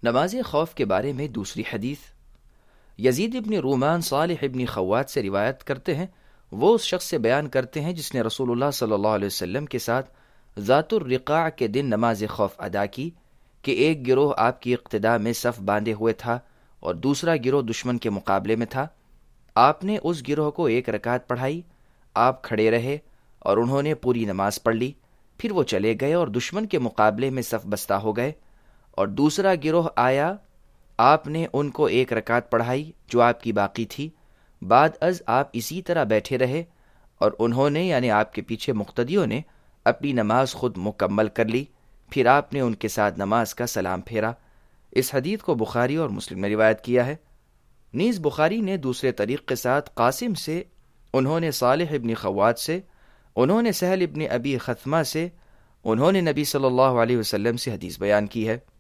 نماز خوف کے بارے میں دوسری حدیث، یزید ابن رومان صالح ابن خوات سے روایت کرتے ہیں، وہ اس شخص سے بیان کرتے ہیں جس نے رسول اللہ صلی اللہ علیہ وسلم کے ساتھ ذات الرقاع کے دن نماز خوف ادا کی کہ ایک گروہ آپ کی اقتداء میں صف باندھے ہوئے تھا اور دوسرا گروہ دشمن کے مقابلے میں تھا۔ آپ نے اس گروہ کو 1 رکعت پڑھائی، آپ کھڑے رہے اور انہوں نے پوری نماز پڑھ لی، پھر وہ چلے گئے اور دشمن کے مقابلے میں صف بستہ ہو گئے، اور دوسرا گروہ آیا، آپ نے ان کو 1 رکعت پڑھائی جو آپ کی باقی تھی، بعد از آپ اسی طرح بیٹھے رہے اور انہوں نے یعنی آپ کے پیچھے مقتدیوں نے اپنی نماز خود مکمل کر لی، پھر آپ نے ان کے ساتھ نماز کا سلام پھیرا۔ اس حدیث کو بخاری اور مسلم نے روایت کیا ہے۔ نیز بخاری نے دوسرے طریق کے ساتھ قاسم سے، انہوں نے صالح ابن خوات سے، انہوں نے سہل ابن ابی خثمہ سے، انہوں نے نبی صلی اللہ علیہ وسلم سے حدیث بیان کی ہے۔